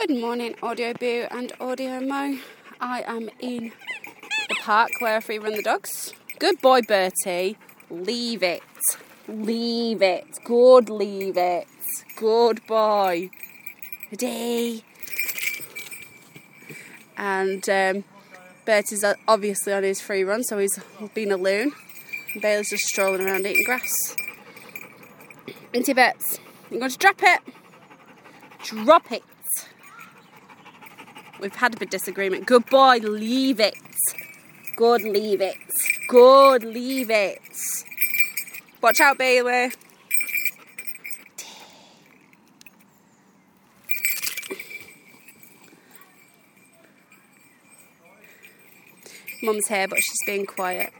Good morning, Audio Boo and Audio Mo. I am in the park where I free run the dogs. Good boy, Bertie. Leave it. Leave it. Good, leave it. Good boy. Ready. And Bertie's obviously on his free run, so he's been a loon. And Bailey's just strolling around eating grass. Into Berts. You're going to drop it. Drop it. We've had a bit of disagreement. Good boy, leave it. Good, leave it. Good, leave it. Watch out, Bailey. Mum's here, but she's being quiet.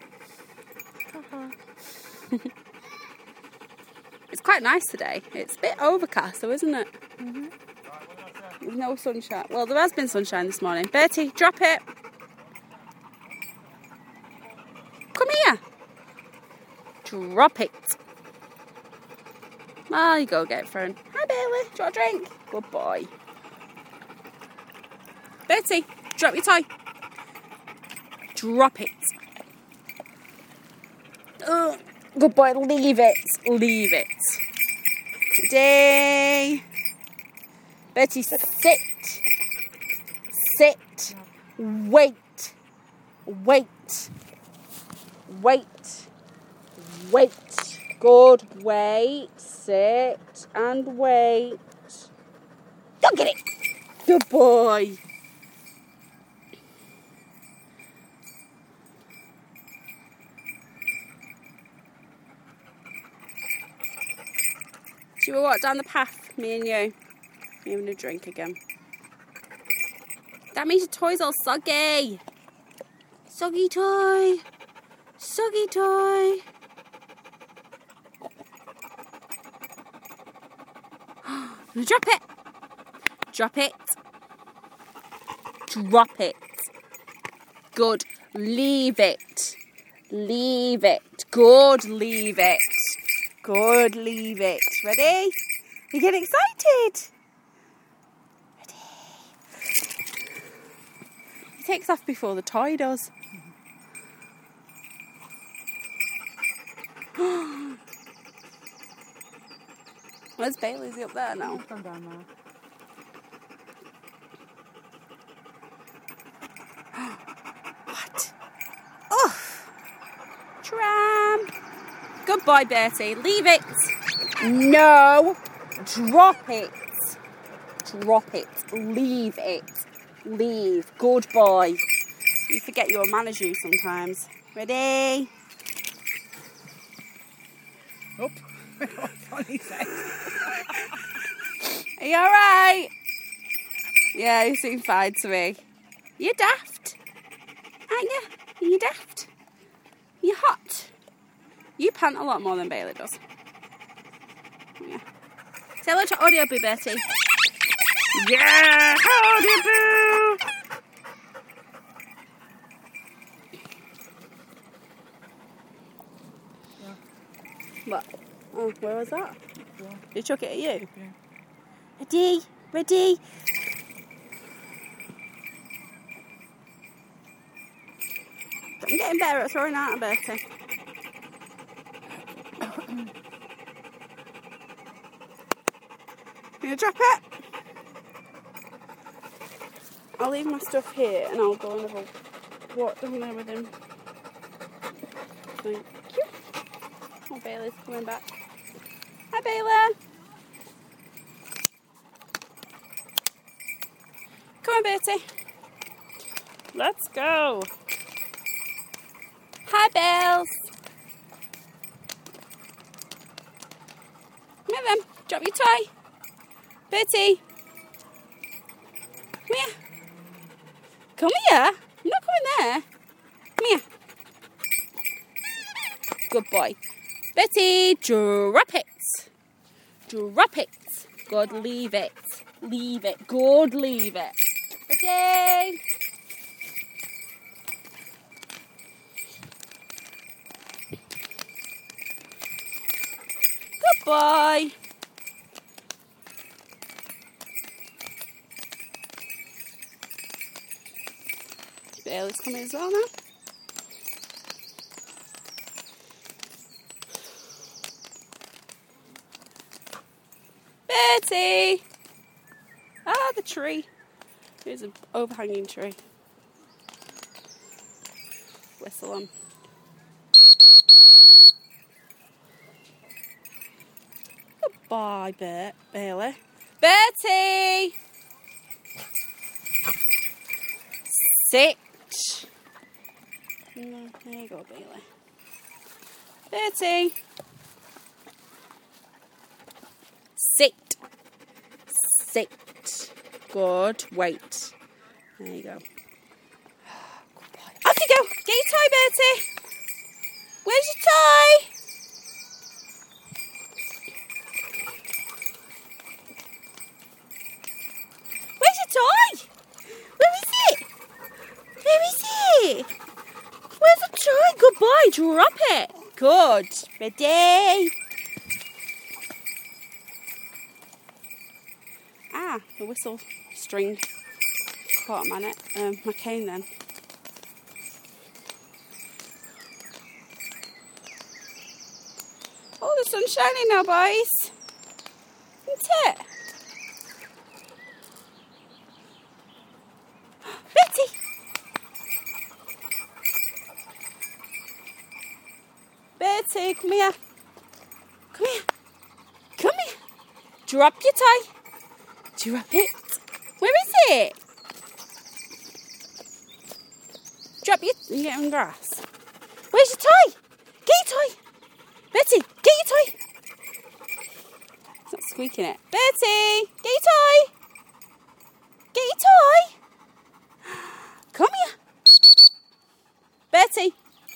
It's quite nice today. It's a bit overcast, though, isn't it? Mm-hmm. There's no sunshine. Well, there has been sunshine this morning. Bertie, drop it. Come here. Drop it. Ah, you go get it thrown. Hi, Bailey. Do you want a drink? Good boy. Bertie, drop your toy. Drop it. Good boy. Leave it. Leave it. Day. Bertie, sit. Sit. Wait. Wait. Wait. Wait. Good. Wait. Sit and wait. Go get it. Good boy. Should we walk down the path, me and you? You're having a drink again. That means your toy's all soggy. Soggy toy. Soggy toy. Drop it. Drop it. Drop it. Good. Leave it. Leave it. Good. Leave it. Good. Leave it. Ready? You get excited. He takes off before the toy does. Where's Bailey? Is he up there now? Come down there. What? Oh! Tram! Good boy, Bertie. Leave it. No! Drop it. Drop it. Leave it. Leave. Good boy. You forget your manners, you sometimes. Ready? Oh, funny face. Are you alright? Yeah, you seem fine to me. You're daft. Aren't you? You're daft. You're hot. You pant a lot more than Bailey does. Yeah. Say hello to Audio Boo, Bertie. Yeah! Audio Boo! Yeah. What? Oh, where was that? Yeah. Did he chuck it at you? Yeah. Ready? Ready? I'm getting better at throwing out, Bertie. You gonna drop it? I'll leave my stuff here and I'll go and have a walk down there with him. Thank you. Oh, Bailey's coming back. Hi, Bailey. Come on, Bertie. Let's go. Hi, Bells. Come here, then. Drop your toy. Bertie. Come here. Come here. I'm not coming there. Come here. Good boy. Bertie, drop it. Drop it. Good, leave it. Leave it. Good, leave it. Ready? Good boy. Bailey's coming as well now. Bertie! Ah, the tree. Here's an overhanging tree. Whistle on. Goodbye, Bailey. Bertie! Sit. No, there you go, Bailey. Bertie. Sit. Sit. Good. Wait. There you go. Goodbye. Off you go. Get your toy, Bertie. Where's your toy? Where's your toy? Where is it? Where is it? Where's the toy? Goodbye. Drop it. Good. Ready? Ah, the whistle string caught my cane then. Oh, the sun's shining now, boys. Isn't it? Betty! Betty, come here. Come here. Come here. Drop your toy. Drop it. Where is it? Drop your... You get on grass. Where's your toy? Get your toy. Betty, get your toy. It's not squeaking it. Betty, get your toy. Get your toy. Come here. Betty.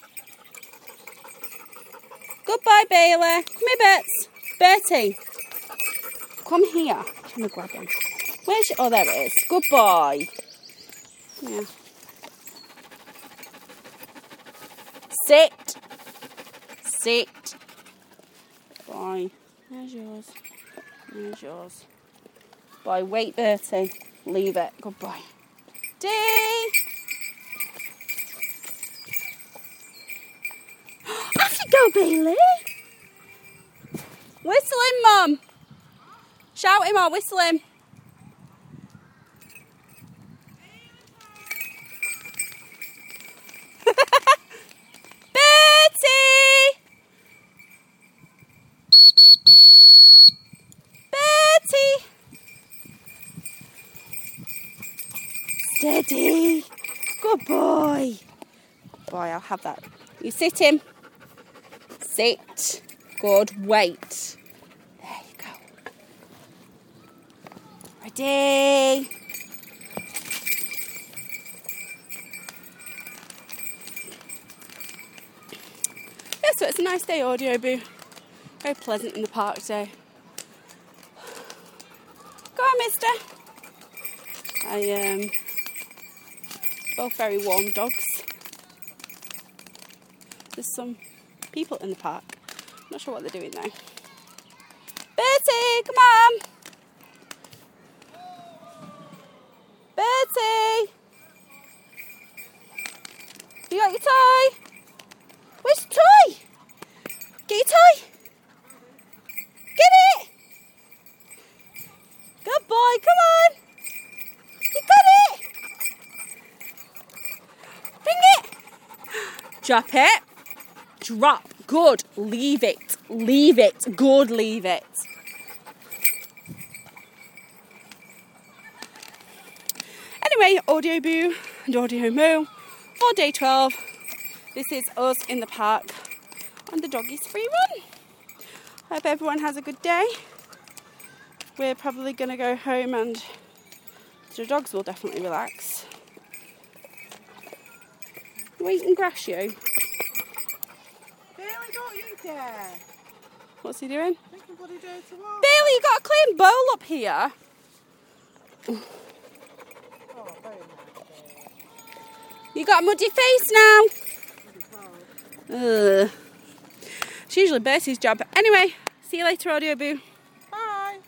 Goodbye, Bailey. Come here, Bets. Betty. Come here. I'm going to grab him. Where's your... Oh, there it is. Goodbye. Yeah. Sit. Sit. Bye. There's yours. There's yours. Bye. Wait, Bertie. Leave it. Goodbye. Dee. Off you go, Bailey. Whistle him, Mum. Shout him or whistle him. Bertie! Bertie! Steady. Good boy. Boy, I'll have that. You sit him. Sit. Good. Wait. There you go. Ready. Yeah, so it's a nice day, Audio Boo. Very pleasant in the park today. Go on, mister. Both very warm dogs. There's some people in the park. Not sure what they're doing though. Bertie, come on. Bertie. You got your toy? Where's your toy? Get your toy. Get it. Good boy, come on. You got it. Bring it. Drop it. Drop. Good. Leave it. Leave it. Good. Leave it. Anyway, Audio Boo and Audio Moo for day 12. This is us in the park on the doggies free run. Hope everyone has a good day. We're probably going to go home and the dogs will definitely relax. You eating grass, you? Bailey, don't you dare. What's he doing? Think of what he did to us. Bailey, you got a clean bowl up here. Oh, very nice. You got a muddy face now. Ugh. It's usually Bertie's job. Anyway, see you later, Audio Boo.